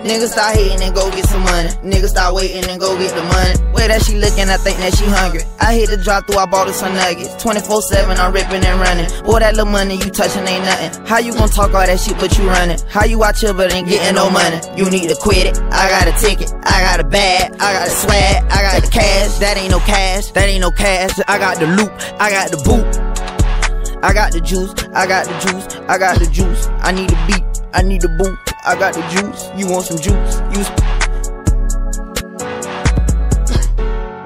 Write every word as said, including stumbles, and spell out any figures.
Niggas start hating and go get some money. Niggas start waiting and go get the money. Way that she looking, I think that she hungry. I hit the drop through, I bought her some nuggets. twenty-four seven, I'm ripping and running. Boy, that little money you touching ain't nothing. How you gon' talk all that shit but you running? How you out here but ain't getting no money? You need to quit it. I got a ticket, I got a bag, I got a swag, I got the cash. That ain't no cash, that ain't no cash. I got the loop, I got the boot, I got the juice, I got the juice, I got the juice. I need a beat, I need a boot, I got the juice. You want some juice? You